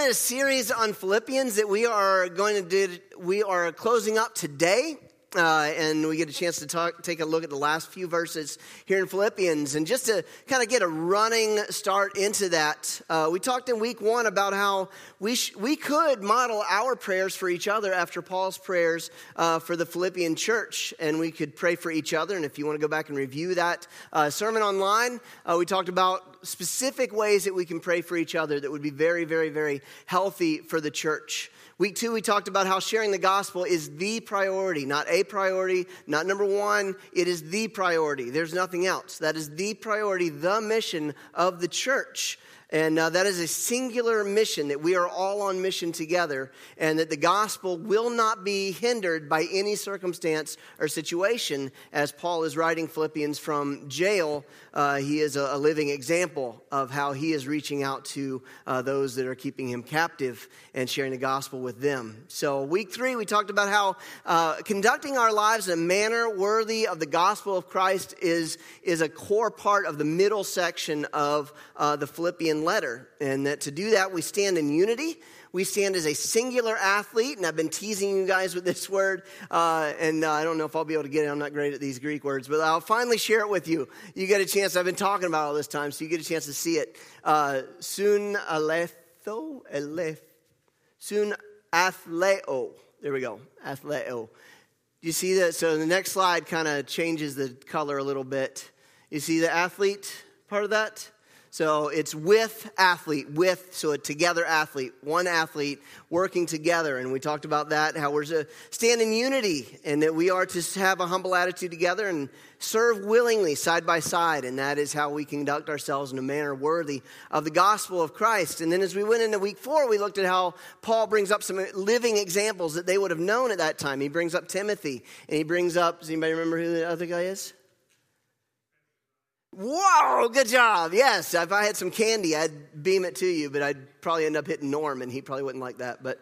in a series on Philippians that we are closing up today. And we get a chance to take a look at the last few verses here in Philippians. And just to kind of get a running start into that, we talked in week 1 about how we could model our prayers for each other after Paul's prayers for the Philippian church. And we could pray for each other. And if you want to go back and review that sermon online, we talked about specific ways that we can pray for each other that would be very, very, very healthy for the church. Week 2, we talked about how sharing the gospel is the priority, not a priority, not number 1. It is the priority. There's nothing else. That is the priority, the mission of the church. And that is a singular mission, that we are all on mission together, and that the gospel will not be hindered by any circumstance or situation. As Paul is writing Philippians from jail, he is a living example of how he is reaching out to those that are keeping him captive and sharing the gospel with them. So week 3, we talked about how conducting our lives in a manner worthy of the gospel of Christ is a core part of the middle section of the Philippian letter, and that to do that we stand in unity. We stand as a singular athlete, and I've been teasing you guys with this word, and I don't know if I'll be able to get it. I'm not great at these Greek words, but I'll finally share it with you. You get a chance. I've been talking about all this time, so you get a chance to see it. Sun athleo. There we go. Athleo. You see that? So the next slide kind of changes the color a little bit. You see the athlete part of that? So it's with athlete, so a together athlete, one athlete working together. And we talked about that, how we're to stand in unity, and that we are to have a humble attitude together and serve willingly side by side. And that is how we conduct ourselves in a manner worthy of the gospel of Christ. And then as we went into week 4, we looked at how Paul brings up some living examples that they would have known at that time. He brings up Timothy, and he brings up, does anybody remember who the other guy is? Whoa, good job. Yes, if I had some candy, I'd beam it to you, but I'd probably end up hitting Norm, and he probably wouldn't like that. But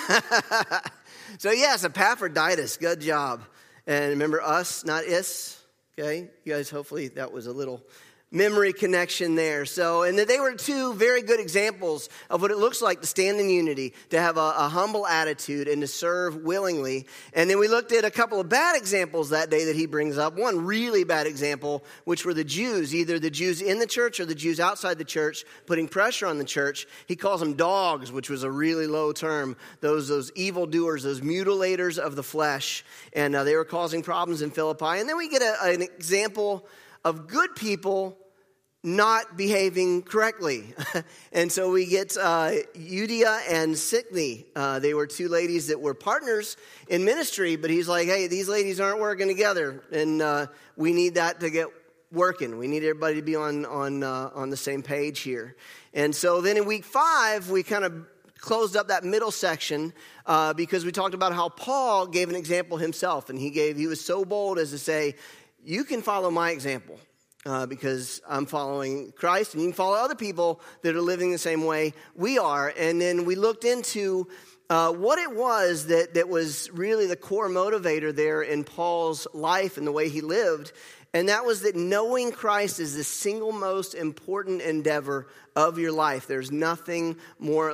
so yes, Epaphroditus, good job. And remember us, not is. Okay, you guys, hopefully that was a little memory connection there. So, and that they were 2 very good examples of what it looks like to stand in unity, to have a humble attitude, and to serve willingly. And then we looked at a couple of bad examples that day that he brings up. One really bad example, which were the Jews, either the Jews in the church or the Jews outside the church, putting pressure on the church. He calls them dogs, which was a really low term. Those evildoers, those mutilators of the flesh. And they were causing problems in Philippi. And then we get an example of good people not behaving correctly. And so we get Euodia and Syntyche. They were 2 ladies that were partners in ministry, but he's like, hey, these ladies aren't working together, and we need that to get working. We need everybody to be on the same page here. And so then in week 5, we kind of closed up that middle section because we talked about how Paul gave an example himself, and he was so bold as to say, you can follow my example. Because I'm following Christ, and you can follow other people that are living the same way we are. And then we looked into what it was that was really the core motivator there in Paul's life and the way he lived. And that was that knowing Christ is the single most important endeavor of your life. There's nothing more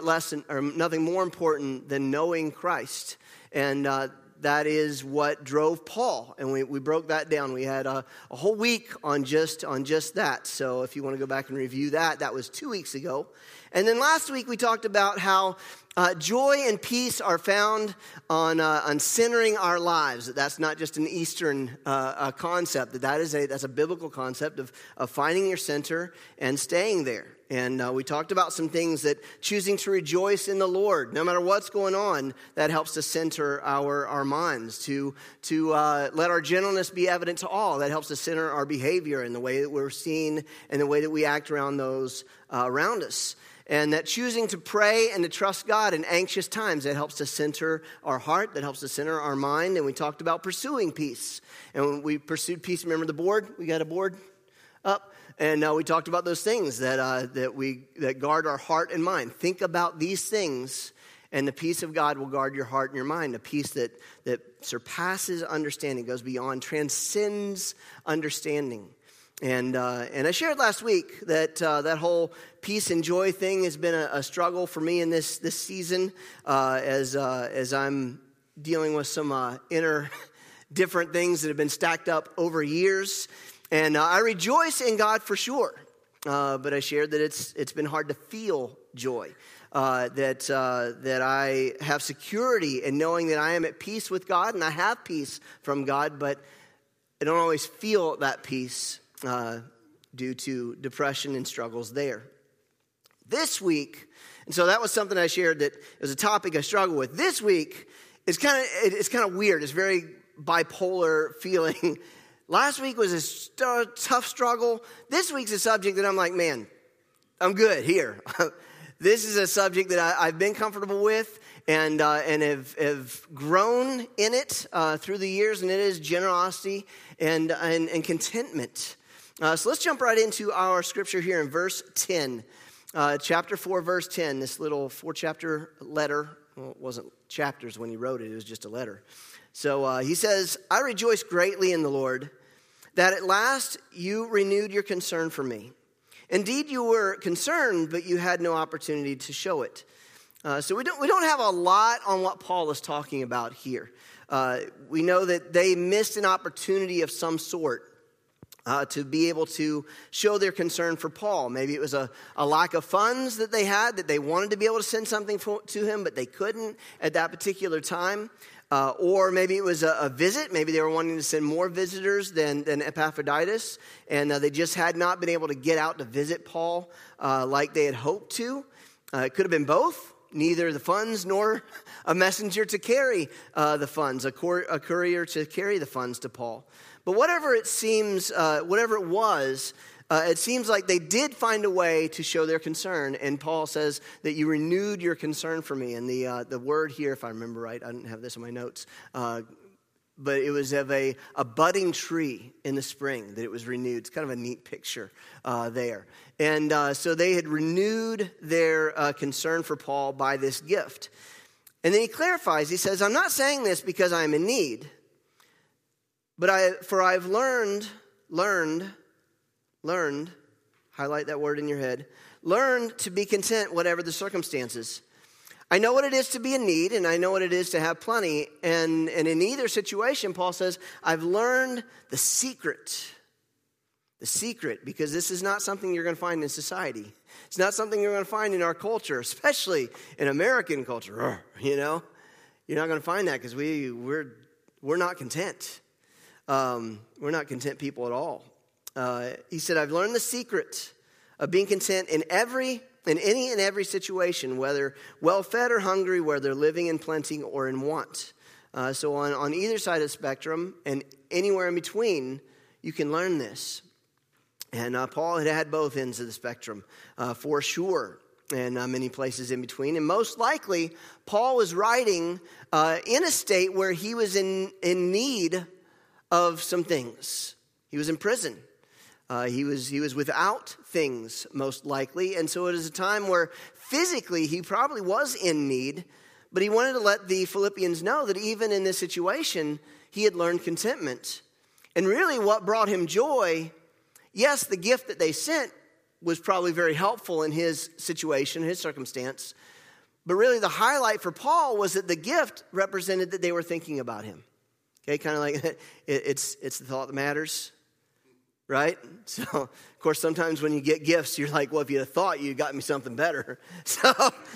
important than knowing Christ. And that is what drove Paul, and we broke that down. We had a whole week on just that. So if you want to go back and review that was 2 weeks ago. And then last week we talked about how joy and peace are found on centering our lives. That's not just an Eastern concept. That's a biblical concept of finding your center and staying there. And we talked about some things that choosing to rejoice in the Lord, no matter what's going on, that helps to center our minds. To let our gentleness be evident to all, that helps to center our behavior in the way that we're seen and the way that we act around those around us. And that choosing to pray and to trust God in anxious times, that helps to center our heart, that helps to center our mind. And we talked about pursuing peace. And when we pursued peace, remember the board? We got a board up. And we talked about those things that guard our heart and mind. Think about these things, and the peace of God will guard your heart and your mind. A peace that surpasses understanding, goes beyond, transcends understanding. And I shared last week that that whole peace and joy thing has been a struggle for me in this season as I'm dealing with some inner different things that have been stacked up over years. And I rejoice in God for sure. But I shared that it's been hard to feel joy. That I have security in knowing that I am at peace with God and I have peace from God, but I don't always feel that peace due to depression and struggles there. This week, and so that was something I shared that it was a topic I struggle with. This week it's kind of weird. It's very bipolar feeling. Last week was a tough struggle. This week's a subject that I'm like, man, I'm good here. This is a subject that I've been comfortable with and have grown in it through the years, and it is generosity and contentment. So let's jump right into our scripture here in verse 10, chapter 4, verse 10, this little 4-chapter letter. Well, it wasn't chapters when he wrote it. It was just a letter. So he says, I rejoice greatly in the Lord that at last you renewed your concern for me. Indeed, you were concerned, but you had no opportunity to show it. So we don't have a lot on what Paul is talking about here. We know that they missed an opportunity of some sort to be able to show their concern for Paul. Maybe it was a lack of funds that they had, that they wanted to be able to send something to him, but they couldn't at that particular time. Or maybe it was a visit. Maybe they were wanting to send more visitors than Epaphroditus, and they just had not been able to get out to visit Paul like they had hoped to. It could have been both, neither the funds nor a messenger to carry the funds, a courier to carry the funds to Paul. But whatever it seems, whatever it was, it seems like they did find a way to show their concern. And Paul says that you renewed your concern for me. And the word here, if I remember right, I didn't have this in my notes, but it was of a budding tree in the spring that it was renewed. It's kind of a neat picture there. And so they had renewed their concern for Paul by this gift. And then he clarifies, he says, I'm not saying this because I am in need, but I've learned, highlight that word in your head, learned to be content whatever the circumstances. I know what it is to be in need, and I know what it is to have plenty. And in either situation, Paul says, I've learned the secret, because this is not something you're going to find in society. It's not something you're going to find in our culture, especially in American culture. You know, you're not going to find that because we're not content. We're not content people at all. He said, I've learned the secret of being content in any and every situation, whether well-fed or hungry, whether living in plenty or in want. So on either side of the spectrum and anywhere in between, you can learn this. And Paul had both ends of the spectrum for sure, and many places in between. And most likely, Paul was writing in a state where he was in need of some things. He was in prison. He was without things, most likely. And so it is a time where physically he probably was in need, but he wanted to let the Philippians know that even in this situation, he had learned contentment. And really what brought him joy, yes, the gift that they sent was probably very helpful in his situation, his circumstance. But really the highlight for Paul was that the gift represented that they were thinking about him. Okay, kind of like it's the thought that matters, right? So, of course, sometimes when you get gifts, you're like, well, if you had thought you got me something better. So,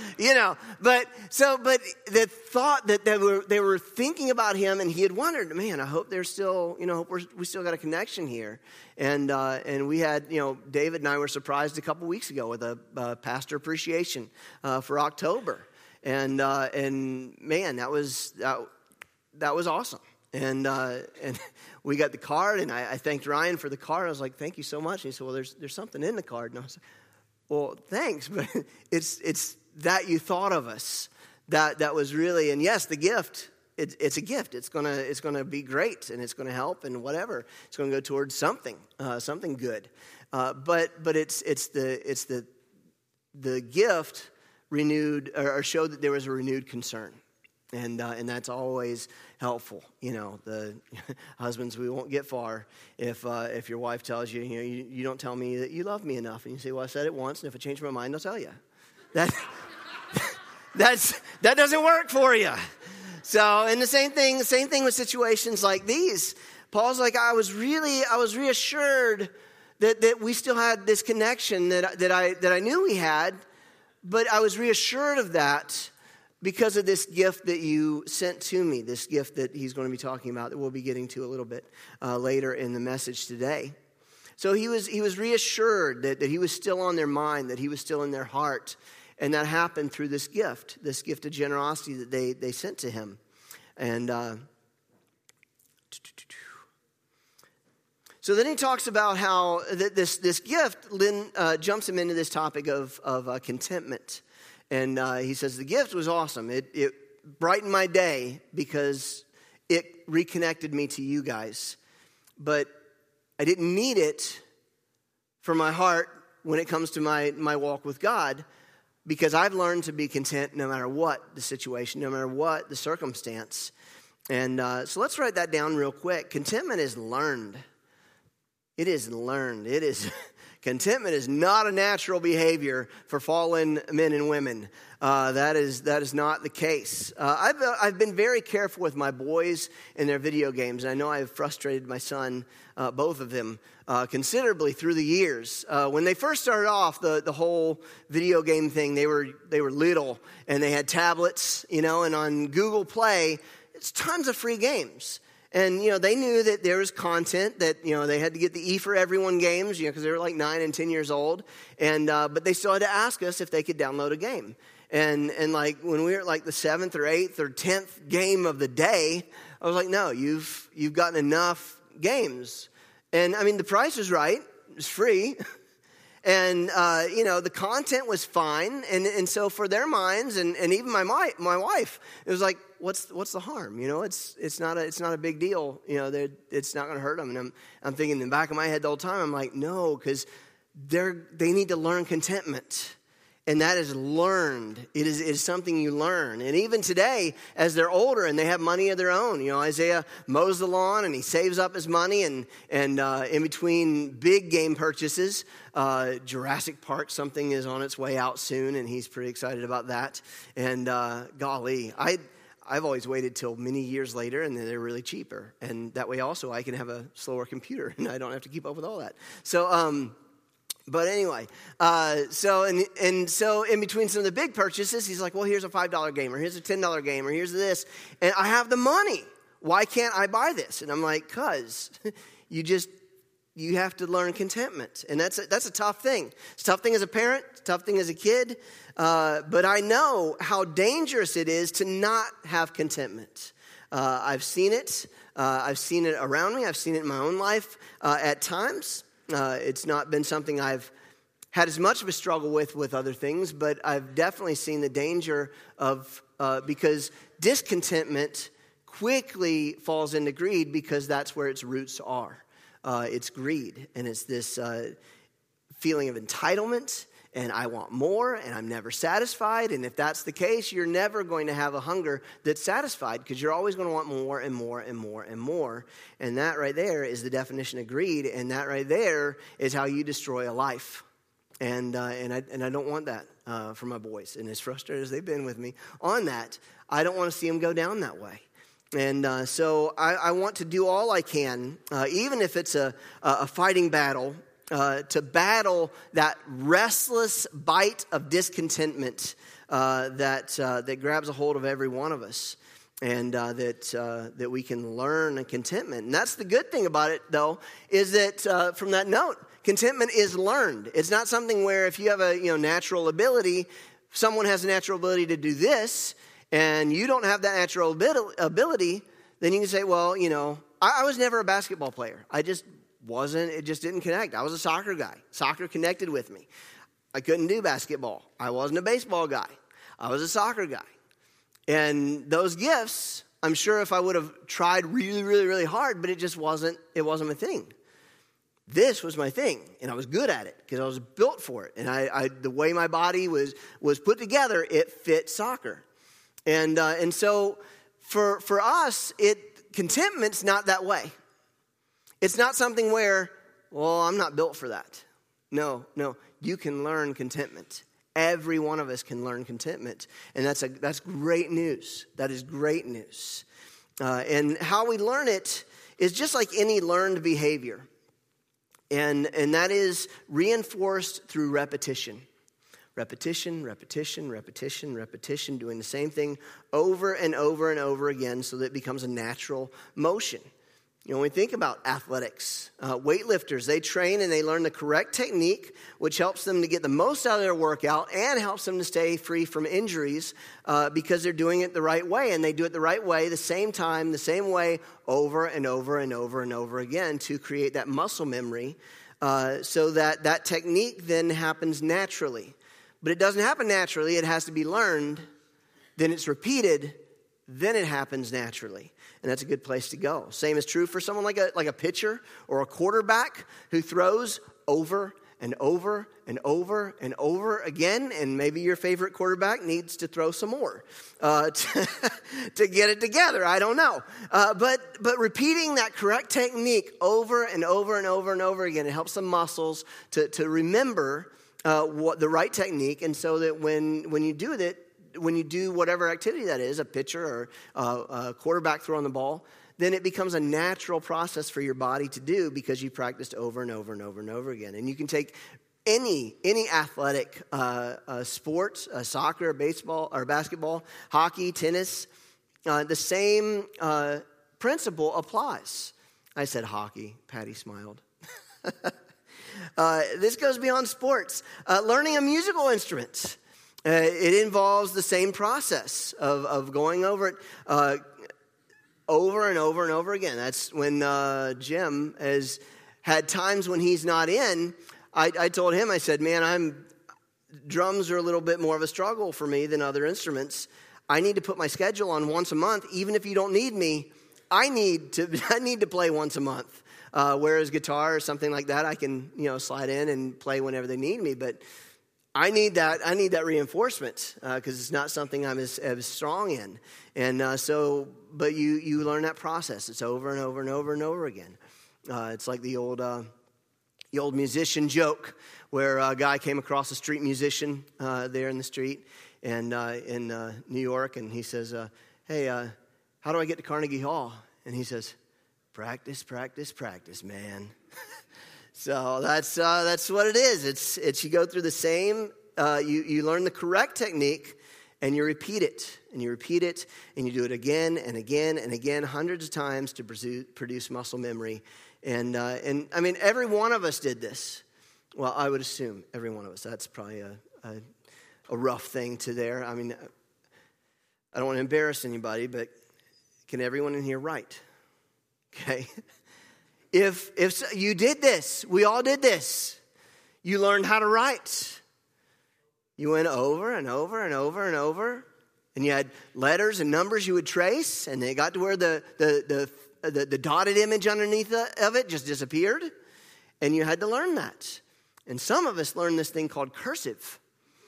but the thought that they were thinking about him, and he had wondered, man, I hope there's still, hope we still got a connection here. And we had, David and I were surprised a couple weeks ago with a pastor appreciation for October, and man, that was awesome. And we got the card, and I thanked Ryan for the card. I was like, thank you so much. And he said, well, there's something in the card. And I was like, well, thanks, but it's that you thought of us. That was really, and yes, the gift, it's a gift. It's gonna be great, and it's gonna help, and whatever. It's gonna go towards something good. But it's the gift renewed or showed that there was a renewed concern. And that's always helpful. The husbands, we won't get far if your wife tells you, you don't tell me that you love me enough. And you say, well, I said it once, and if I change my mind, I'll tell you. That doesn't work for you. So, and the same thing with situations like these. Paul's like, I was reassured that we still had this connection that I knew we had, but I was reassured of that because of this gift that you sent to me, this gift that he's going to be talking about that we'll be getting to a little bit later in the message today. So he was reassured that he was still on their mind, that he was still in their heart. And that happened through this gift of generosity that they sent to him. And so then he talks about how this gift jumps him into this topic of contentment. And he says, the gift was awesome. It brightened my day because it reconnected me to you guys. But I didn't need it for my heart when it comes to my walk with God, because I've learned to be content no matter what the situation, no matter what the circumstance. And so let's write that down real quick. Contentment is learned. It is learned. Contentment is not a natural behavior for fallen men and women. That is not the case. I've been very careful with my boys and their video games. And I know I've frustrated my son, both of them, considerably through the years. When they first started off, the whole video game thing, they were little and they had tablets, and on Google Play, it's tons of free games. And, they knew that there was content that, they had to get the E for Everyone games, because they were like 9 and 10 years old. And, but they still had to ask us if they could download a game. And like when we were at like the 7th or 8th or 10th game of the day, I was like, no, you've gotten enough games. And I mean, the price was right. It was free. And, the content was fine. And so for their minds and even my wife, it was like, what's the harm? It's not a big deal. It's not going to hurt them. And I'm thinking in the back of my head the whole time, I'm like, no, because they need to learn contentment. And that is learned. It is something you learn. And even today, as they're older and they have money of their own, Isaiah mows the lawn and he saves up his money. And in between big game purchases, Jurassic Park, something is on its way out soon, and he's pretty excited about that. And golly, I've always waited till many years later, and then they're really cheaper. And that way also I can have a slower computer, and I don't have to keep up with all that. So, but anyway, so in between some of the big purchases, he's like, well, here's a $5 game, or here's a $10 game, or here's this, and I have the money. Why can't I buy this? And I'm like, cause you have to learn contentment, and that's a tough thing. It's a tough thing as a parent, it's a tough thing as a kid, but I know how dangerous it is to not have contentment. I've seen it. I've seen it around me. I've seen it in my own life at times. It's not been something I've had as much of a struggle with other things, but I've definitely seen the danger of, because discontentment quickly falls into greed, because that's where its roots are. It's greed, and it's this feeling of entitlement, and I want more, and I'm never satisfied. And if that's the case, you're never going to have a hunger that's satisfied, because you're always going to want more and more and more and more. And that right there is the definition of greed, and that right there is how you destroy a life. And I don't want that for my boys. And as frustrated as they've been with me on that, I don't want to see them go down that way. And so I want to do all I can, even if it's a fighting battle, to battle that restless bite of discontentment that grabs a hold of every one of us, and that we can learn contentment. And that's the good thing about it, though, is that from that note, contentment is learned. It's not something where if you have a natural ability, someone has a natural ability to do this, and you don't have that natural ability, then you can say, well, I was never a basketball player. I just wasn't. It just didn't connect. I was a soccer guy. Soccer connected with me. I couldn't do basketball. I wasn't a baseball guy. I was a soccer guy. And those gifts, I'm sure if I would have tried really, really, really hard, but it wasn't my thing. This was my thing, and I was good at it because I was built for it. And the way my body was put together, it fit soccer. And so for us, contentment's not that way. It's not something where, well, I'm not built for that. No, you can learn contentment. Every one of us can learn contentment, and that's great news. That is great news. And how we learn it is just like any learned behavior, and that is reinforced through repetition. Repetition, doing the same thing over and over and over again so that it becomes a natural motion. When we think about athletics, weightlifters, they train and they learn the correct technique, which helps them to get the most out of their workout and helps them to stay free from injuries because they're doing it the right way. And they do it the right way, the same time, the same way, over and over and over and over again to create that muscle memory so that technique then happens naturally. But it doesn't happen naturally. It has to be learned. Then it's repeated. Then it happens naturally. And that's a good place to go. Same is true for someone like a pitcher or a quarterback who throws over and over and over and over again. And maybe your favorite quarterback needs to throw some more to get it together. I don't know. But repeating that correct technique over and over and over and over again, it helps the muscles to remember what the right technique. And so that when you do it, when you do whatever activity that is, a pitcher or a quarterback throwing the ball, then it becomes a natural process for your body to do because you practiced over and over and over and over again. And you can take any athletic sport, soccer, baseball, or basketball, hockey, tennis, the same principle applies. I said hockey. Patty smiled. This goes beyond sports. Learning a musical instrument. It involves the same process of going over it over and over and over again. That's when Jim has had times when he's not in. I told him, I said, man, drums are a little bit more of a struggle for me than other instruments. I need to put my schedule on once a month. Even if you don't need me, I need to play once a month. Whereas guitar or something like that, I can slide in and play whenever they need me. But I need that reinforcement because it's not something I'm as strong in. And but you learn that process. It's over and over and over and over again. It's like the old musician joke where a guy came across a street musician there in the street and in New York, and he says, "Hey, how do I get to Carnegie Hall?" And he says, "Practice, practice, practice, man." So that's what it is. It's you go through the same. You learn the correct technique, and you repeat it, and you repeat it, and you do it again and again and again, hundreds of times to produce muscle memory. And I mean, every one of us did this. Well, I would assume every one of us. That's probably a rough thing to there. I mean, I don't want to embarrass anybody, but can everyone in here write? Okay. If you did this, we all did this. You learned how to write. You went over and over and over and over, and you had letters and numbers you would trace, and they got to where the dotted image underneath of it just disappeared, and you had to learn that. And some of us learned this thing called cursive,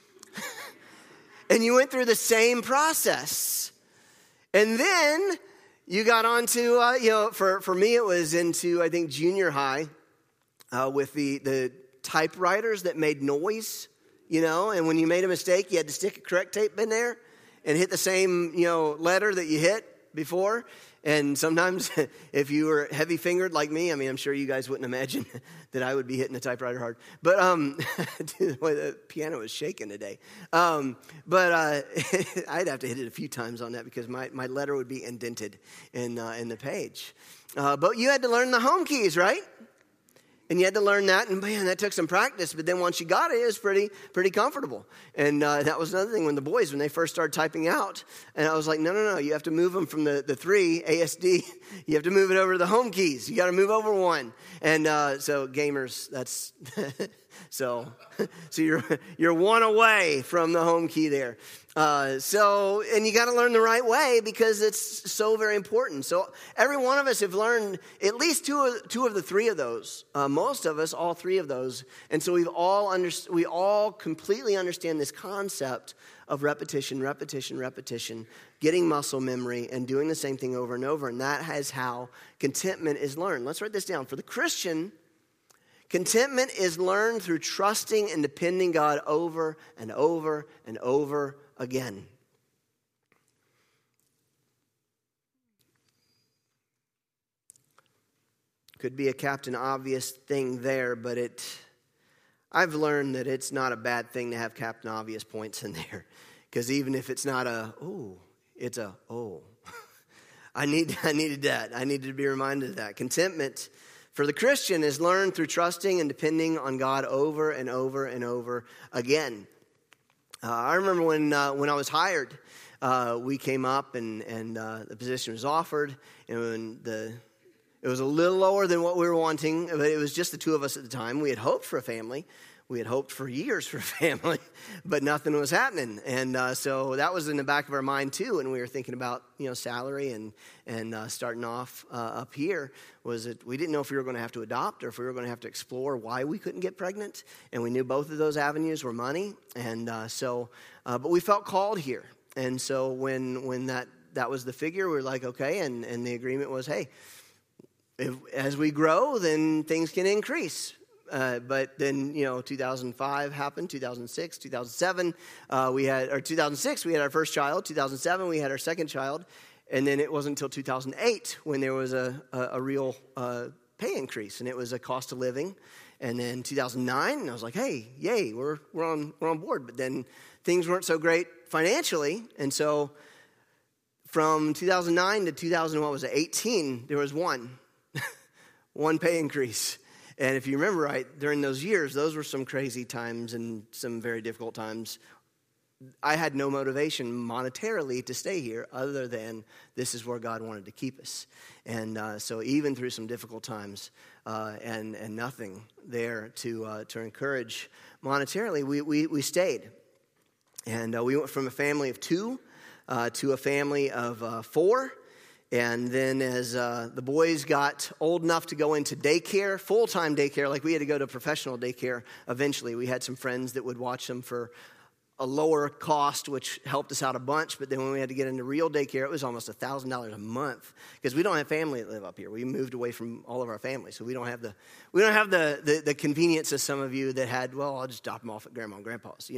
and you went through the same process, and then you got on to, for me it was into, I think, junior high with the typewriters that made noise, and when you made a mistake, you had to stick a correct tape in there and hit the same, letter that you hit before. And sometimes if you were heavy-fingered like me, I mean, I'm sure you guys wouldn't imagine that I would be hitting the typewriter hard. But the way the piano was shaking today. But I'd have to hit it a few times on that because my letter would be indented in the page. But you had to learn the home keys, right? And you had to learn that, and man, that took some practice. But then once you got it, it was pretty comfortable. And that was another thing when they first started typing out. And I was like, no, you have to move them from the 3, ASD. You have to move it over to the home keys. You got to move over one. And so gamers, that's So you're one away from the home key there. And you got to learn the right way because it's so very important. So every one of us have learned at least two of the three of those. Most of us, all three of those. And so we all completely understand this concept of repetition, getting muscle memory and doing the same thing over and over. And that is how contentment is learned. Let's write this down. For the Christian, contentment is learned through trusting and depending God over and over and over again. Could be a Captain Obvious thing there, but I've learned that it's not a bad thing to have Captain Obvious points in there. Because even if it's not it's a I needed that. I needed to be reminded of that. Contentment for the Christian is learned through trusting and depending on God over and over and over again. I remember when I was hired, we came up and the position was offered, and it was a little lower than what we were wanting, but it was just the two of us at the time. We had hoped for a family. We had hoped for years for a family, but nothing was happening. And so that was in the back of our mind too. And we were thinking about, salary and starting off up here. Was it we didn't know if we were going to have to adopt or if we were going to have to explore why we couldn't get pregnant. And we knew both of those avenues were money. And but we felt called here. And so when that was the figure, we were like, okay. And the agreement was, hey, as we grow, then things can increase. But then, 2005 happened, 2006, 2007, 2006, we had our first child, 2007, we had our second child, and then it wasn't until 2008 when there was a real pay increase, and it was a cost of living. And then 2009, and I was like, hey, yay, we're on board. But then things weren't so great financially, and so from 2009 to 2018, there was one pay increase. And if you remember right, during those years, those were some crazy times and some very difficult times. I had no motivation monetarily to stay here other than this is where God wanted to keep us. And so even through some difficult times and nothing there to encourage monetarily, we stayed. And we went from a family of 2 to a family of 4. And then as the boys got old enough to go into daycare, full-time daycare, like we had to go to professional daycare eventually. We had some friends that would watch them for a lower cost, which helped us out a bunch. But then when we had to get into real daycare, it was almost $1,000 a month because we don't have family that live up here. We moved away from all of our family, so we don't have the convenience of some of you that had. Well, I'll just drop them off at Grandma and Grandpa's,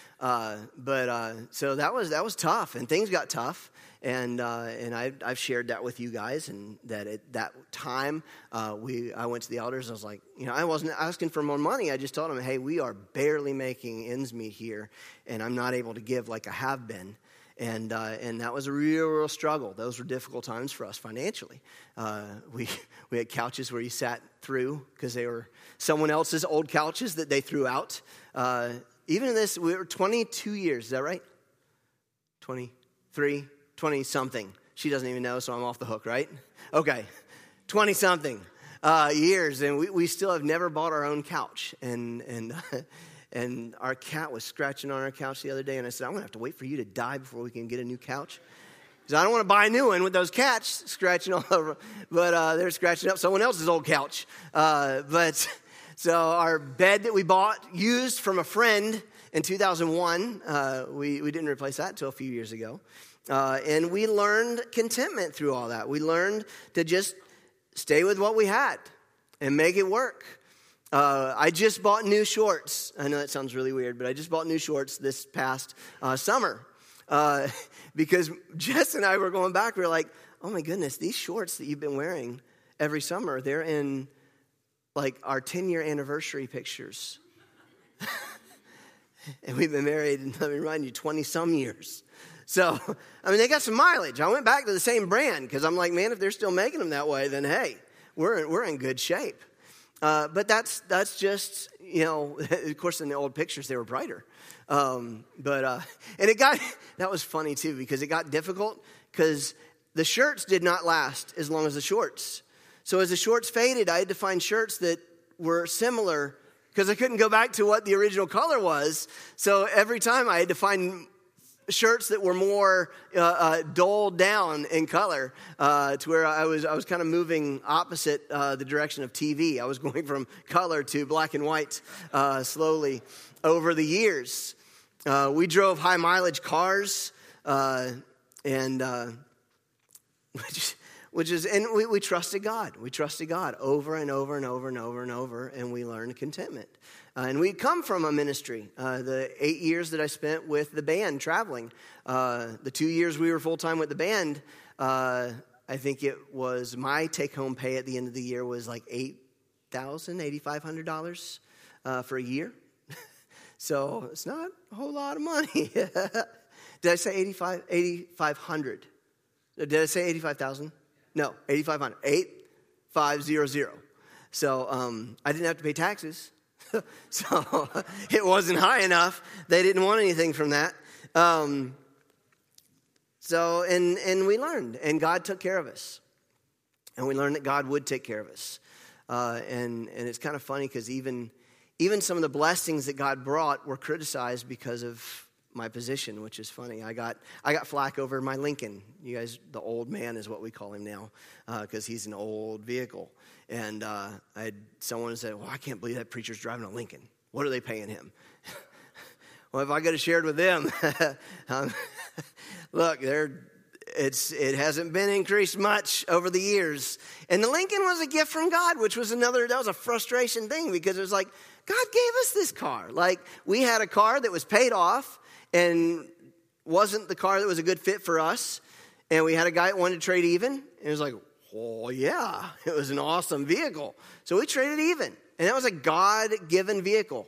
So that was tough, and things got tough. And I've shared that with you guys, and that at that time I went to the elders. And I was like, I wasn't asking for more money. I just told them, hey, we are barely making ends meet here, and I'm not able to give like I have been. And that was a real struggle. Those were difficult times for us financially. We had couches where you sat through because they were someone else's old couches that they threw out. Even in this, we were 22 years. Is that right? 23. 20-something. She doesn't even know, so I'm off the hook, right? Okay. 20-something years, and we still have never bought our own couch. And our cat was scratching on our couch the other day, and I said, I'm going to have to wait for you to die before we can get a new couch. Because I don't want to buy a new one with those cats scratching all over. But they're scratching up someone else's old couch. So our bed that we bought, used from a friend in 2001, we didn't replace that until a few years ago. And we learned contentment through all that. We learned to just stay with what we had and make it work. I just bought new shorts. I know that sounds really weird, but I just bought new shorts this past summer. Because Jess and I were going back. We were like, oh my goodness, these shorts that you've been wearing every summer, they're in like our 10-year anniversary pictures. And we've been married, and let me remind you, 20-some years. So, they got some mileage. I went back to the same brand because I'm like, man, if they're still making them that way, then hey, we're in good shape. But that's just, of course, in the old pictures, they were brighter. And that was funny too, because it got difficult because the shirts did not last as long as the shorts. So as the shorts faded, I had to find shirts that were similar because I couldn't go back to what the original color was. So every time I had to find shirts that were more dulled down in color, to where I was kind of moving opposite the direction of TV. I was going from color to black and white slowly over the years. We drove high mileage cars, and we trusted God. We trusted God over and over and over and over and over, and we learned contentment. And we come from a ministry. The 8 years that I spent with the band traveling, the 2 years we were full-time with the band, I think it was my take-home pay at the end of the year was like $8,500 for a year. So it's not a whole lot of money. Did I say 8,500? Did I say 85,000? No, 8,500. 8,500. So I didn't have to pay taxes. So it wasn't high enough. They didn't want anything from that. And we learned, and God took care of us. And we learned that God would take care of us. And it's kind of funny because even some of the blessings that God brought were criticized because of my position, which is funny. I got flack over my Lincoln. You guys, the old man is what we call him now, because he's an old vehicle. And I had someone said, "Well, I can't believe that preacher's driving a Lincoln. What are they paying him?" Well, if I could have shared with them, look, it hasn't been increased much over the years. And the Lincoln was a gift from God, which was that was a frustration thing, because it was like, God gave us this car. Like, we had a car that was paid off and wasn't the car that was a good fit for us. And we had a guy that wanted to trade even. And it was like, oh, yeah, it was an awesome vehicle. So we traded even. And that was a God-given vehicle.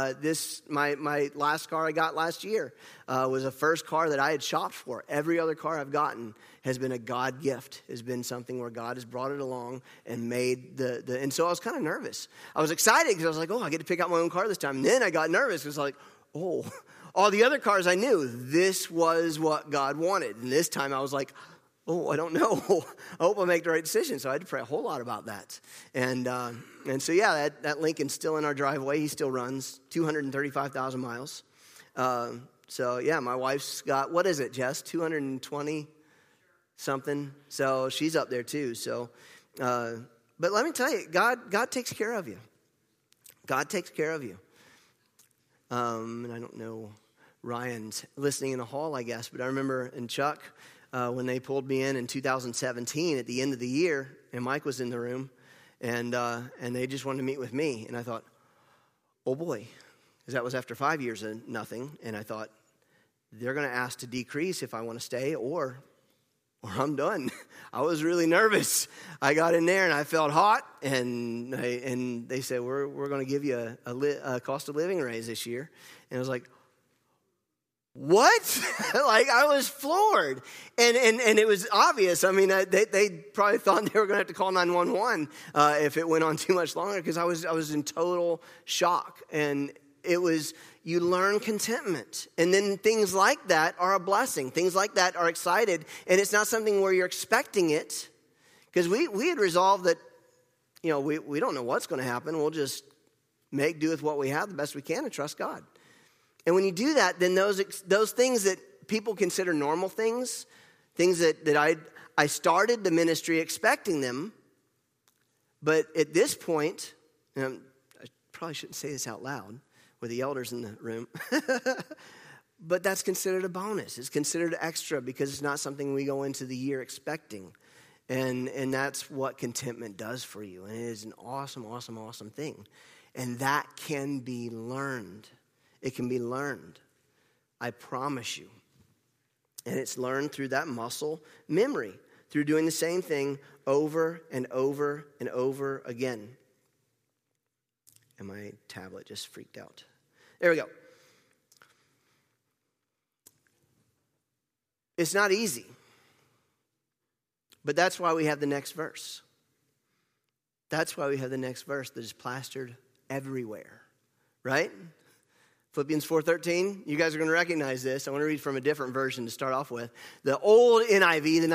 My last car I got last year was the first car that I had shopped for. Every other car I've gotten has been a God gift, has been something where God has brought it along and made and so I was kind of nervous. I was excited because I was like, oh, I get to pick out my own car this time. And then I got nervous. It was like, oh, all the other cars I knew, this was what God wanted. And this time I was like, oh, I don't know. I hope I make the right decision. So I had to pray a whole lot about that. And so, yeah, that Lincoln's still in our driveway. He still runs 235,000 miles. So, yeah, my wife's got, what is it, Jess? 220 something. So she's up there too. So, but let me tell you, God takes care of you. God takes care of you. And I don't know, Ryan's listening in the hall, I guess, but I remember in Chuck, when they pulled me in 2017 at the end of the year, and Mike was in the room, and they just wanted to meet with me. And I thought, oh boy, because that was after 5 years of nothing. And I thought, they're going to ask to decrease if I want to stay, or I'm done. I was really nervous. I got in there and I felt hot, and they said, we're going to give you a cost of living raise this year. And I was like, what? Like, I was floored. And it was obvious. I mean, they probably thought they were going to have to call 911 if it went on too much longer, because I was in total shock. And it was, you learn contentment. And then things like that are a blessing. Things like that are excited. And it's not something where you're expecting it. Because we had resolved that, we don't know what's going to happen. We'll just make do with what we have the best we can and trust God. And when you do that, then those things that people consider normal things that I started the ministry expecting them, but at this point, I probably shouldn't say this out loud with the elders in the room, but that's considered a bonus. It's considered extra because it's not something we go into the year expecting. And that's what contentment does for you. And it is an awesome, awesome, awesome thing. And that can be learned. It can be learned. I promise you. And it's learned through that muscle memory, through doing the same thing over and over and over again. And my tablet just freaked out. There we go. It's not easy. But that's why we have the next verse. That's why we have the next verse that is plastered everywhere. Right? Philippians 4:13. You guys are going to recognize this. I want to read from a different version to start off with. The old NIV, the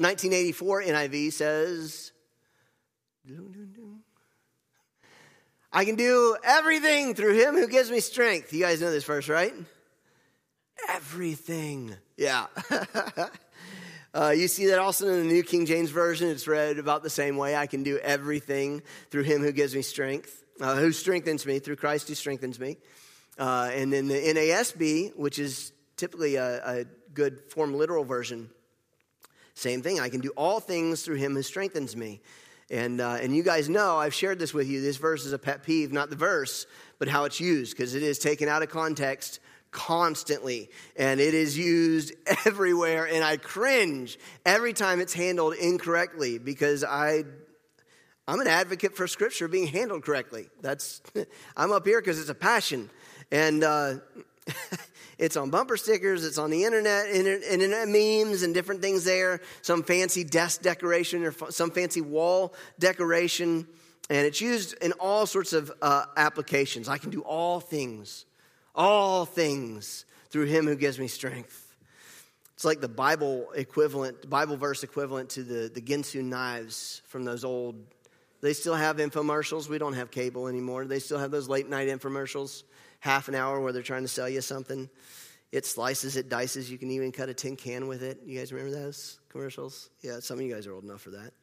1984 NIV says, I can do everything through him who gives me strength. You guys know this verse, right? Everything. Yeah. You see that also in the New King James Version. It's read about the same way. I can do everything through him who gives me strength, who strengthens me, through Christ who strengthens me. And then the NASB, which is typically a good form literal version, same thing. I can do all things through him who strengthens me. And you guys know, I've shared this with you. This verse is a pet peeve, not the verse, but how it's used, because it is taken out of context constantly. And it is used everywhere, and I cringe every time it's handled incorrectly, because I'm an advocate for Scripture being handled correctly. I'm up here because it's a passion. And it's on bumper stickers, it's on the internet memes and different things there. Some fancy desk decoration or some fancy wall decoration. And it's used in all sorts of applications. I can do all things through him who gives me strength. It's like the Bible verse equivalent to the Ginsu knives from those old. They still have infomercials. We don't have cable anymore. They still have those late night infomercials. Half an hour where they're trying to sell you something. It slices, it dices. You can even cut a tin can with it. You guys remember those commercials? Yeah, some of you guys are old enough for that.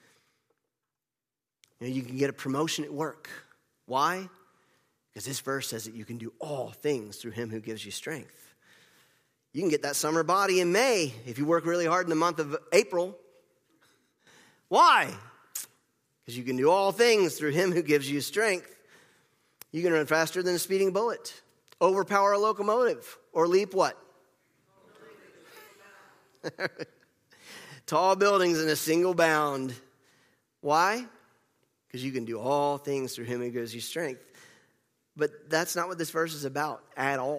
You can get a promotion at work. Why? Because this verse says that you can do all things through him who gives you strength. You can get that summer body in May if you work really hard in the month of April. Why? Because you can do all things through him who gives you strength. You can run faster than a speeding bullet, overpower a locomotive, or leap what? Tall buildings in a single bound. Why? Because you can do all things through him who gives you strength. But that's not what this verse is about at all.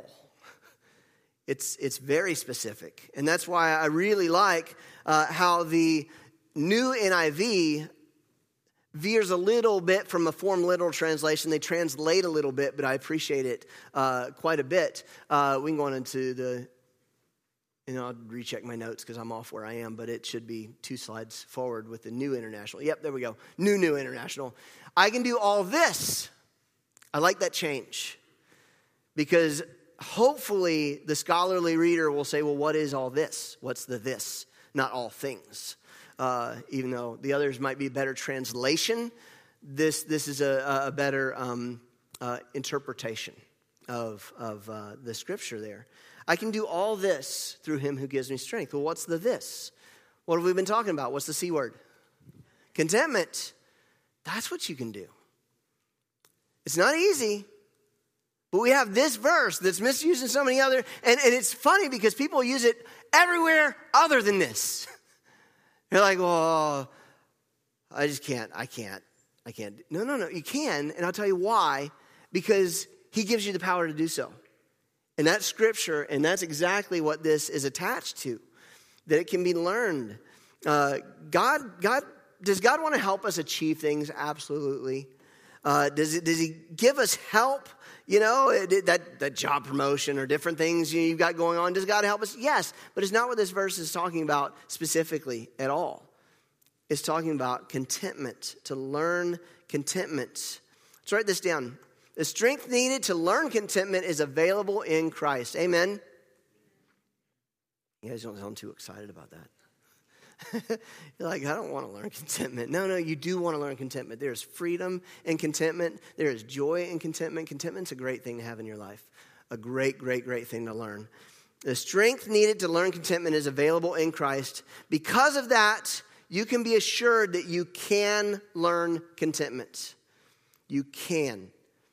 It's very specific. And that's why I really like how the new NIV veers a little bit from a form literal translation. They translate a little bit, but I appreciate it quite a bit. We can go on into I'll recheck my notes because I'm off where I am, but it should be 2 slides forward with the New International. Yep, there we go. New International. I can do all this. I like that change because hopefully the scholarly reader will say, well, what is all this? What's the this? Not all things. Even though the others might be a better translation, this is a better interpretation of the scripture there. I can do all this through him who gives me strength. Well, what's the this? What have we been talking about? What's the C word? Contentment. That's what you can do. It's not easy, but we have this verse that's misused in so many other, and it's funny because people use it everywhere other than this. You're like, well, I just can't. I can't. No. You can, and I'll tell you why. Because he gives you the power to do so. And that's scripture, and that's exactly what this is attached to. That it can be learned. Does God want to help us achieve things? Absolutely. Does he give us help? That job promotion or different things you've got going on. Does God help us? Yes, but it's not what this verse is talking about specifically at all. It's talking about contentment, to learn contentment. Let's write this down. The strength needed to learn contentment is available in Christ. Amen? You guys don't sound too excited about that. You're like, I don't want to learn contentment. No, you do want to learn contentment. There's freedom in contentment. There is joy in contentment. Contentment's a great thing to have in your life. A great, great, great thing to learn. The strength needed to learn contentment is available in Christ. Because of that, you can be assured that you can learn contentment. You can.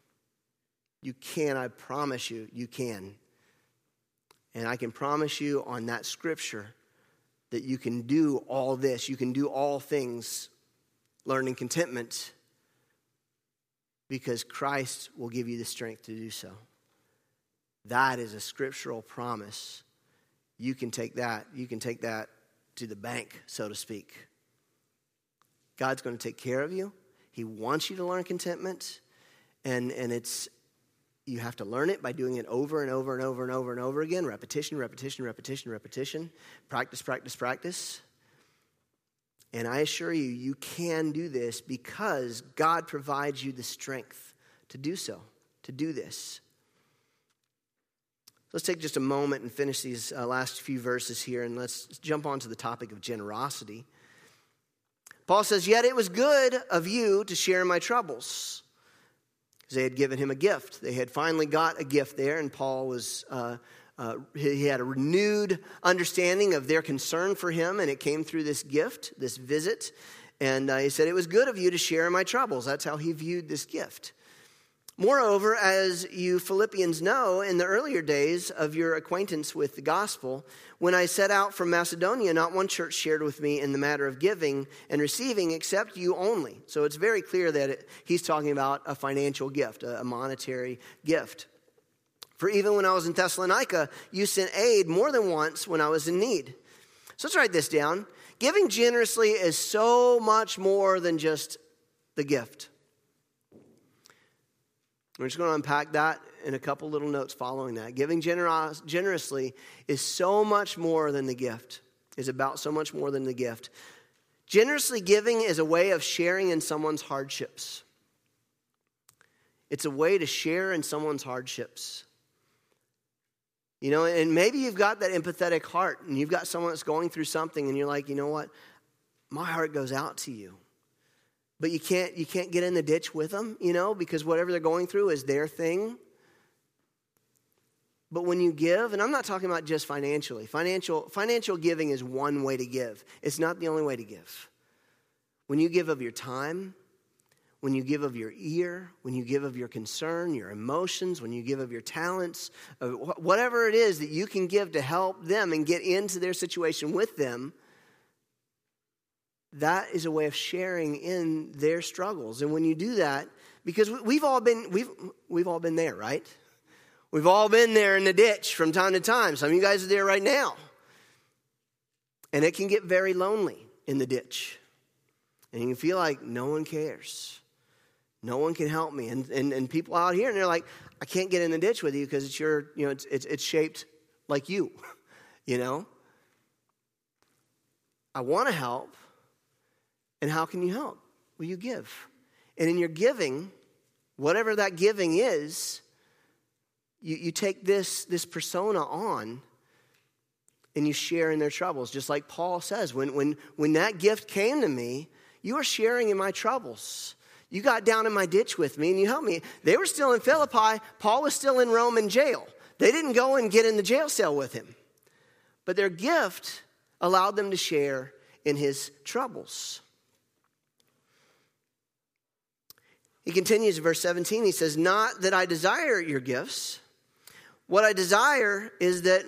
You can, I promise you, you can. And I can promise you on that scripture that you can do all this. You can do all things learning contentment because Christ will give you the strength to do so. That is a scriptural promise. You can take that to the bank, so to speak. God's going to take care of you. He wants you to learn contentment. And it's you have to learn it by doing it over and over and over and over and over again. Repetition. Practice. And I assure you, you can do this because God provides you the strength to do so, to do this. Let's take just a moment and finish these last few verses here, and let's jump on to the topic of generosity. Paul says, yet it was good of you to share in my troubles. Because they had given him a gift. They had finally got a gift there, and Paul was, he had a renewed understanding of their concern for him, and it came through this gift, this visit. And he said, it was good of you to share in my troubles. That's how he viewed this gift. Moreover, as you Philippians know, in the earlier days of your acquaintance with the gospel, when I set out from Macedonia, not one church shared with me in the matter of giving and receiving except you only. So it's very clear that he's talking about a financial gift, a monetary gift. For even when I was in Thessalonica, you sent aid more than once when I was in need. So let's write this down. Giving generously is so much more than just the gift. We're just going to unpack that in a couple little notes following that. Giving generously is so much more than the gift. Is about so much more than the gift. Generously giving is a way of sharing in someone's hardships. It's a way to share in someone's hardships. You know, and maybe you've got that empathetic heart and you've got someone that's going through something and you're like, you know what? My heart goes out to you. But you can't get in the ditch with them, you know, because whatever they're going through is their thing. But when you give, and I'm not talking about just financially. Financial giving is one way to give. It's not the only way to give. When you give of your time, when you give of your ear, when you give of your concern, your emotions, when you give of your talents, whatever it is that you can give to help them and get into their situation with them, that is a way of sharing in their struggles. And when you do that, because we've all been there, right? We've all been there in the ditch from time to time. Some of you guys are there right now. And it can get very lonely in the ditch. And you can feel like no one cares. No one can help me. And people out here, and they're like, I can't get in the ditch with you because it's your, you know, it's shaped like you, you know? I want to help. And how can you help? Well, you give. And in your giving, whatever that giving is, you take this persona on and you share in their troubles. Just like Paul says, when that gift came to me, you were sharing in my troubles. You got down in my ditch with me and you helped me. They were still in Philippi. Paul was still in Rome in jail. They didn't go and get in the jail cell with him. But their gift allowed them to share in his troubles. He continues in verse 17. He says, not that I desire your gifts. What I desire is that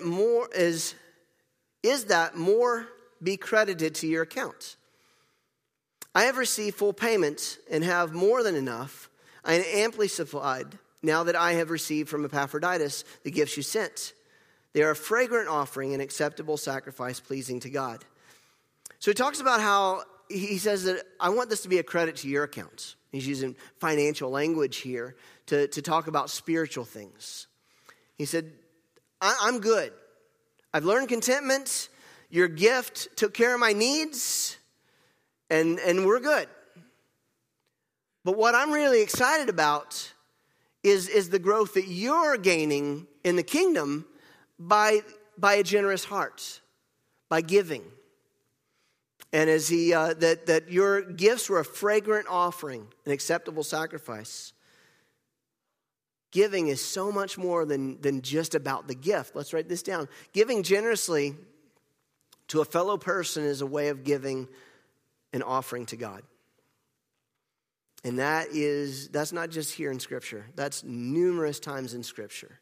more be credited to your account. I have received full payment and have more than enough. I am amply supplied now that I have received from Epaphroditus the gifts you sent. They are a fragrant offering, an acceptable sacrifice pleasing to God. So he talks about how he says that I want this to be a credit to your account. He's using financial language here to talk about spiritual things. He said, I'm good. I've learned contentment. Your gift took care of my needs, and we're good. But what I'm really excited about is the growth that you're gaining in the kingdom by a generous heart, by giving. And as that your gifts were a fragrant offering, an acceptable sacrifice. Giving is so much more than just about the gift. Let's write this down. Giving generously to a fellow person is a way of giving an offering to God. And that's not just here in Scripture. That's numerous times in Scripture.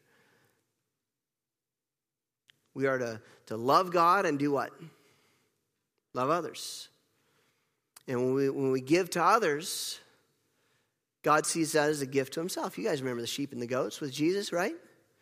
We are to love God and do what? Love others. And when we give to others, God sees that as a gift to himself. You guys remember the sheep and the goats with Jesus, right?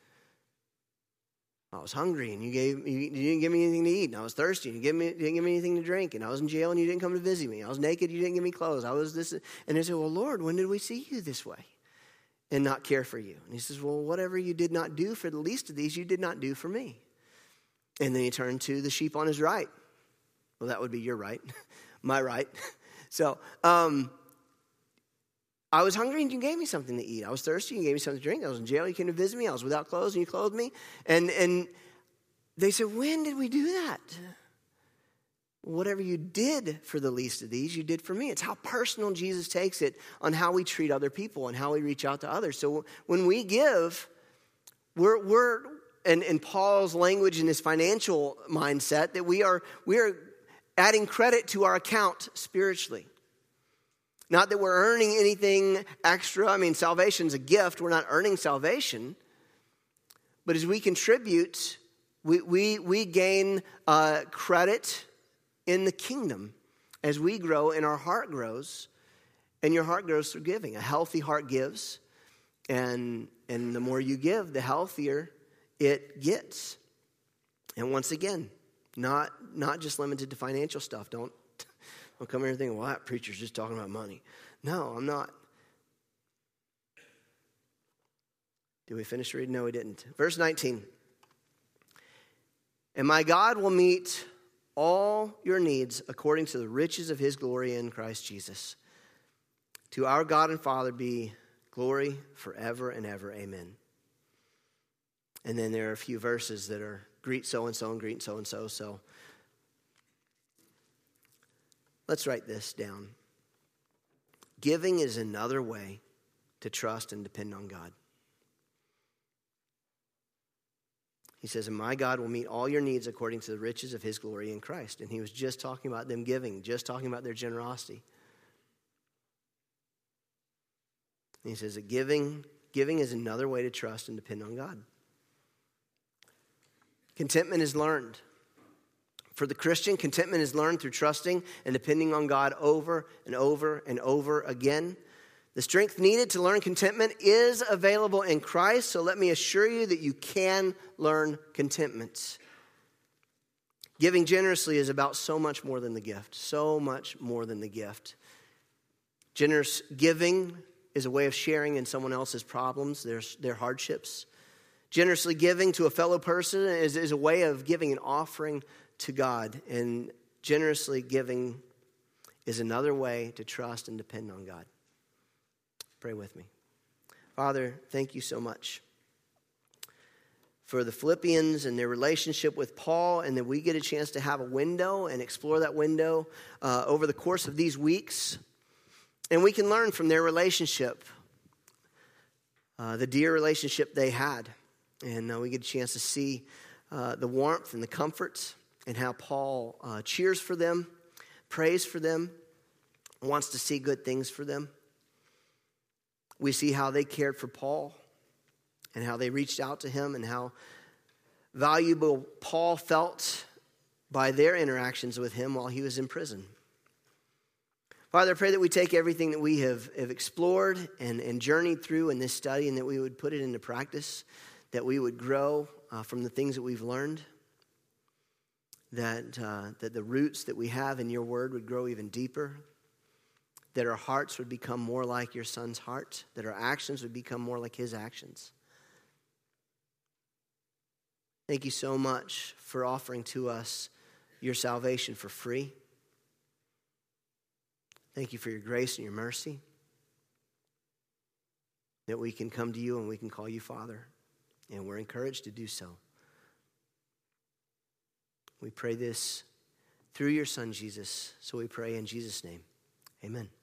I was hungry and you didn't give me anything to eat. And I was thirsty and you didn't give me anything to drink. And I was in jail and you didn't come to visit me. I was naked, you didn't give me clothes. I was this. And they said, well, Lord, when did we see you this way and not care for you? And he says, well, whatever you did not do for the least of these, you did not do for me. And then he turned to the sheep on his right. Well, that would be your right, my right. So I was hungry and you gave me something to eat. I was thirsty and you gave me something to drink. I was in jail, you came to visit me. I was without clothes and you clothed me. And they said, when did we do that? Whatever you did for the least of these, you did for me. It's how personal Jesus takes it on how we treat other people and how we reach out to others. So when we give, we're in Paul's language and his financial mindset, that we are adding credit to our account spiritually. Not that we're earning anything extra. I mean, salvation's a gift. We're not earning salvation. But as we contribute, we gain credit in the kingdom as we grow and our heart grows. And your heart grows through giving. A healthy heart gives. And the more you give, the healthier it gets. And once again, not just limited to financial stuff. Don't come here and think, well, that preacher's just talking about money. No, I'm not. Did we finish reading? No, we didn't. Verse 19. And my God will meet all your needs according to the riches of his glory in Christ Jesus. To our God and Father be glory forever and ever. Amen. And then there are a few verses that are greet so-and-so and greet so-and-so. So let's write this down. Giving is another way to trust and depend on God. He says, and my God will meet all your needs according to the riches of his glory in Christ. And he was just talking about them giving, just talking about their generosity. And he says that giving is another way to trust and depend on God. Contentment is learned. For the Christian, contentment is learned through trusting and depending on God over and over and over again. The strength needed to learn contentment is available in Christ, so let me assure you that you can learn contentment. Giving generously is about so much more than the gift, so much more than the gift. Generous giving is a way of sharing in someone else's problems, their hardships. Generously giving to a fellow person is a way of giving an offering to God, and generously giving is another way to trust and depend on God. Pray with me. Father, thank you so much for the Philippians and their relationship with Paul, and that we get a chance to have a window and explore that window over the course of these weeks. And we can learn from their relationship, the dear relationship they had. And we get a chance to see the warmth and the comfort and how Paul cheers for them, prays for them, wants to see good things for them. We see how they cared for Paul and how they reached out to him and how valuable Paul felt by their interactions with him while he was in prison. Father, I pray that we take everything that we have explored and journeyed through in this study, and that we would put it into practice, that we would grow from the things that we've learned, that the roots that we have in your word would grow even deeper, that our hearts would become more like your Son's heart, that our actions would become more like his actions. Thank you so much for offering to us your salvation for free. Thank you for your grace and your mercy, that we can come to you and we can call you Father, and we're encouraged to do so. We pray this through your Son, Jesus, so we pray in Jesus' name. Amen.